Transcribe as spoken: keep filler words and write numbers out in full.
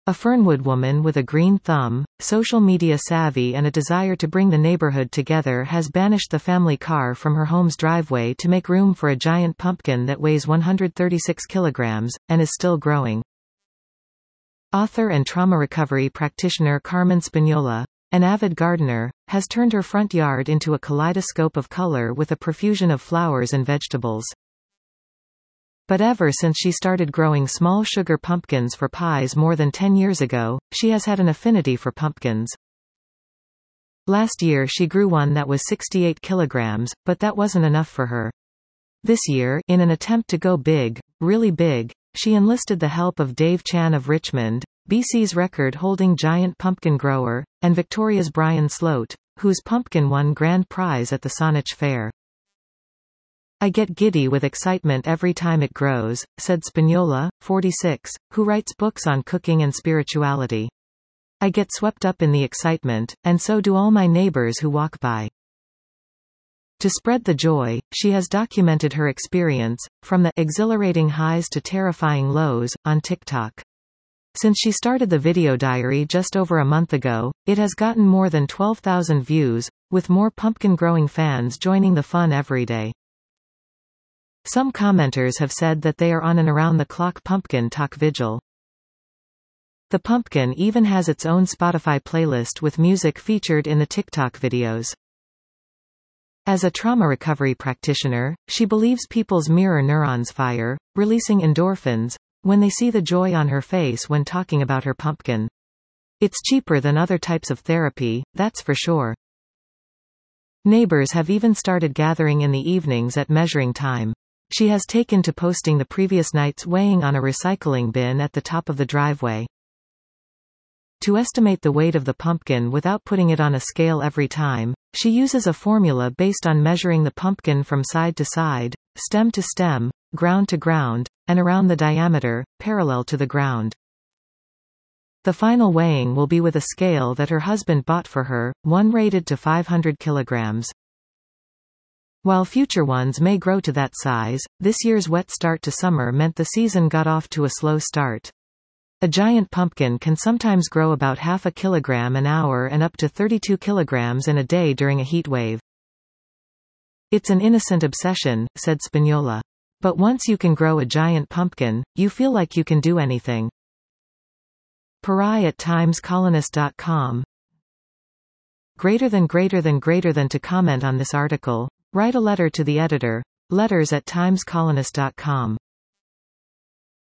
A Fernwood woman with a green thumb, social media savvy and a desire to bring the neighborhood together has banished the family car from her home's driveway to make room for a giant pumpkin that weighs one hundred thirty-six kilograms, and is still growing. Author and trauma recovery practitioner Carmen Spagnola, an avid gardener, has turned her front yard into a kaleidoscope of color with a profusion of flowers and vegetables. But ever since she started growing small sugar pumpkins for pies more than ten years ago, she has had an affinity for pumpkins. Last year she grew one that was sixty-eight kilograms, but that wasn't enough for her. This year, in an attempt to go big, really big, she enlisted the help of Dave Chan of Richmond, B C's record-holding giant pumpkin grower, and Victoria's Brian Sloat, whose pumpkin won grand prize at the Saanich Fair. "I get giddy with excitement every time it grows," said Spagnola, forty-six, who writes books on cooking and spirituality. "I get swept up in the excitement, and so do all my neighbors who walk by." To spread the joy, she has documented her experience, from the exhilarating highs to terrifying lows, on TikTok. Since she started the video diary just over a month ago, it has gotten more than twelve thousand views, with more pumpkin-growing fans joining the fun every day. Some commenters have said that they are on an around-the-clock pumpkin talk vigil. The pumpkin even has its own Spotify playlist with music featured in the TikTok videos. As a trauma recovery practitioner, she believes people's mirror neurons fire, releasing endorphins, when they see the joy on her face when talking about her pumpkin. It's cheaper than other types of therapy, that's for sure. Neighbors have even started gathering in the evenings at measuring time. She has taken to posting the previous night's weighing on a recycling bin at the top of the driveway. To estimate the weight of the pumpkin without putting it on a scale every time, she uses a formula based on measuring the pumpkin from side to side, stem to stem, ground to ground, and around the diameter, parallel to the ground. The final weighing will be with a scale that her husband bought for her, one rated to five hundred kilograms. While future ones may grow to that size, this year's wet start to summer meant the season got off to a slow start. A giant pumpkin can sometimes grow about half a kilogram an hour and up to thirty-two kilograms in a day during a heat wave. "It's an innocent obsession," said Spagnola. "But once you can grow a giant pumpkin, you feel like you can do anything." Parai at times colonist dot com. Greater than greater than greater than to comment on this article, write a letter to the editor, letters at times colonist dot com.